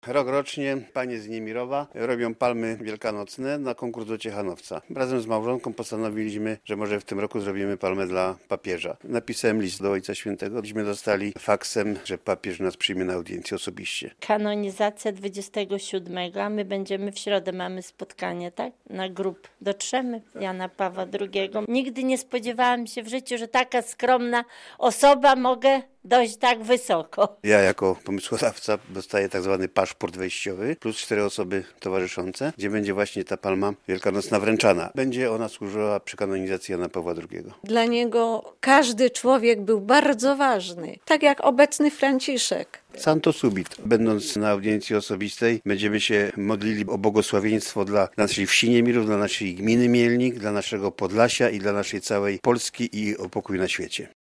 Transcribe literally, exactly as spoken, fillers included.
Rokrocznie panie z Niemirowa robią palmy wielkanocne na konkurs do Ciechanowca. Razem z małżonką postanowiliśmy, że może w tym roku zrobimy palmę dla papieża. Napisałem list do Ojca Świętego, byśmy dostali faksem, że papież nas przyjmie na audiencję osobiście. Kanonizacja dwudziestego siódmego, a my będziemy w środę, mamy spotkanie, tak? Na grób dotrzemy Jana Pawła drugiego. Nigdy nie spodziewałam się w życiu, że taka skromna osoba mogę dojść tak wysoko. Ja jako pomysłodawca dostaję tak zwany paszport wejściowy plus cztery osoby towarzyszące, gdzie będzie właśnie ta palma wielkanocna wręczana. Będzie ona służyła przy kanonizacji Jana Pawła drugiego. Dla niego każdy człowiek był bardzo ważny, tak jak obecny Franciszek. Santo subit. Będąc na audiencji osobistej, będziemy się modlili o błogosławieństwo dla naszej wsi Niemirów, dla naszej gminy Mielnik, dla naszego Podlasia i dla naszej całej Polski i o pokój na świecie.